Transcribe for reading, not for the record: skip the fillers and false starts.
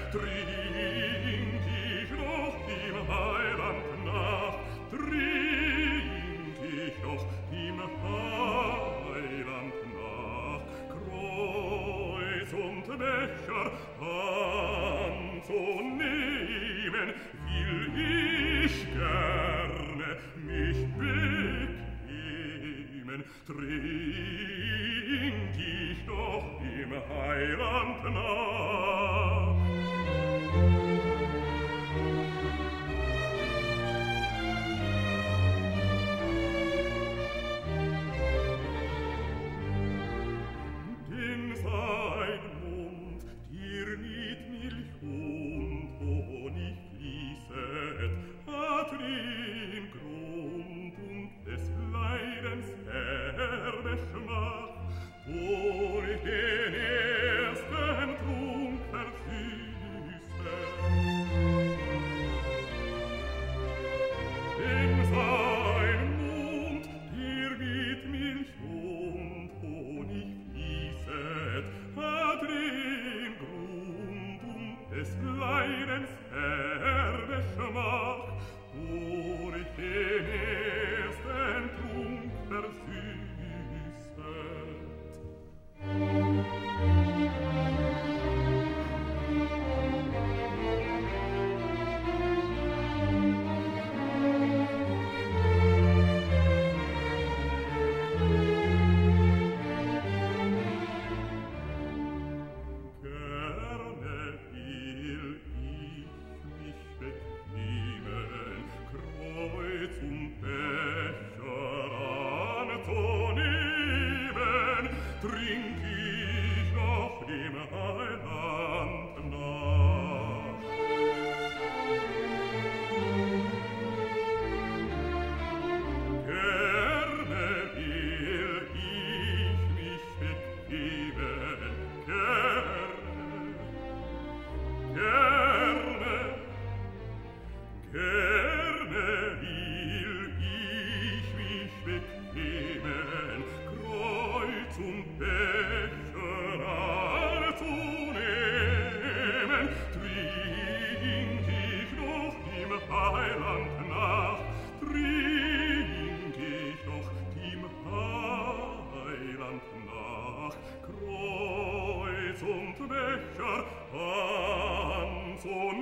trink ich noch dem Heiland nach, trink ich noch dem Heiland nach, Kreuz und Becher anzunehmen, will ich gerne mich bequemen, trink ich noch dem Heiland nach. Denn sein Mund dir nicht Milch und Honig fließet, hat den Grund und des Leidens herbe Schmach, durch den ersten Trunk versüßet. Denn sein Mund dir mit Milch und Honig fließet, hat den Grund und des Leidens herbe Schmach, durch den ersten Trunk versüßet. Gerne will ich mich bequemen, Kreuz und Becher anzunehmen, trink ich noch dem Heiland nach. Gerne will ich mich bequemen, gerne will ich mich bequemen, Kreuz und Becher anzunehmen, trink ich noch dem Heiland nach, trink ich noch dem Heiland nach, Kreuz und Becher anzunehmen,